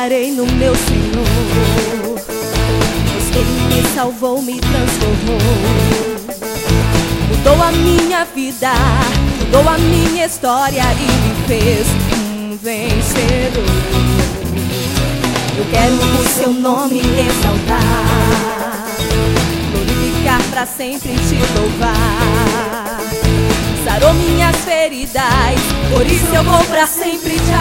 alegrarei no meu Senhor, pois Ele me salvou, me transformou. Mudou a minha vida, mudou a minha história e me fez um vencedor. Eu quero o seu nome exaltar, glorificar pra sempre te louvar. Sarou minhas feridas, por isso eu vou pra sempre te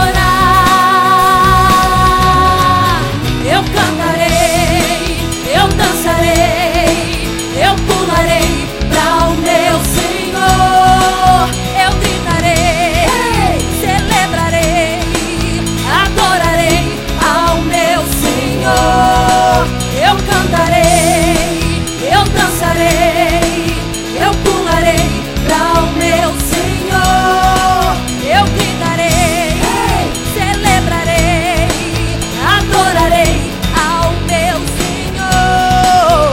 adorar. Eu cantarei, eu dançarei, eu pularei pra o meu Senhor. Eu gritarei, celebrarei, adorarei ao meu Senhor. Eu cantarei, eu dançarei, eu pularei pra o meu Senhor. Eu gritarei, celebrarei, adorarei ao meu Senhor.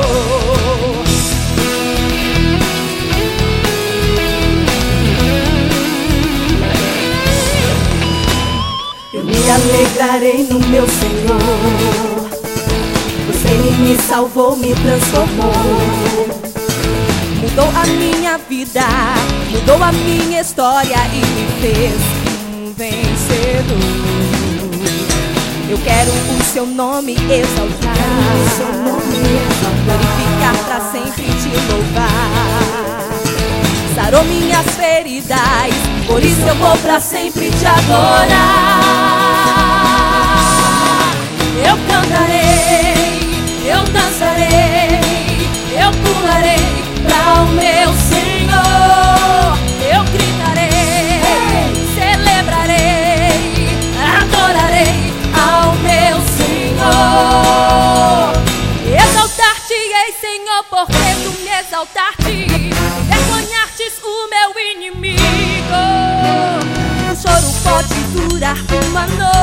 Eu me alegrarei no meu Senhor, pois Ele me salvou, me transformou. Mudou a minha vida, mudou a minha história e me fez um vencedor. Eu quero o seu nome exaltar, glorificar pra sempre te louvar. Sarou minhas feridas, por isso eu vou pra sempre te adorar. Eu cantarei, eu dançarei, eu pularei pra o meu Senhor. Eu gritarei, celebrarei, adorarei ao meu Senhor. Exaltar-te-ei, Senhor, porque tu me exaltaste, vergonhastes o meu inimigo. O choro pode durar uma noite,